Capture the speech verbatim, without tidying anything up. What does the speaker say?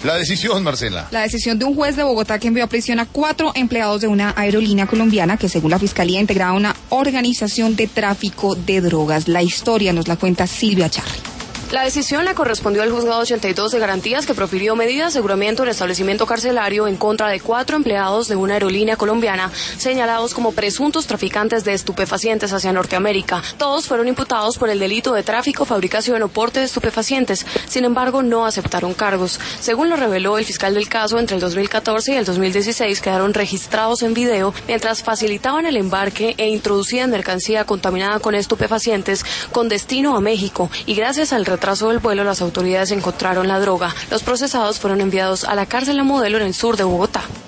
La decisión, Marcela. La decisión de un juez de Bogotá que envió a prisión a cuatro empleados de una aerolínea colombiana que, según la Fiscalía, integraba una organización de tráfico de drogas. La historia nos la cuenta Silvia Charri. La decisión le correspondió al juzgado ochenta y dos de garantías, que profirió medidas de aseguramiento en establecimiento carcelario en contra de cuatro empleados de una aerolínea colombiana señalados como presuntos traficantes de estupefacientes hacia Norteamérica. Todos fueron imputados por el delito de tráfico, fabricación o porte de estupefacientes. Sin embargo, no aceptaron cargos. Según lo reveló el fiscal del caso, entre el dos mil catorce y el dos mil dieciséis quedaron registrados en video mientras facilitaban el embarque e introducían mercancía contaminada con estupefacientes con destino a México, y gracias al retraso del vuelo, las autoridades encontraron la droga. Los procesados fueron enviados a la cárcel La Modelo en el sur de Bogotá.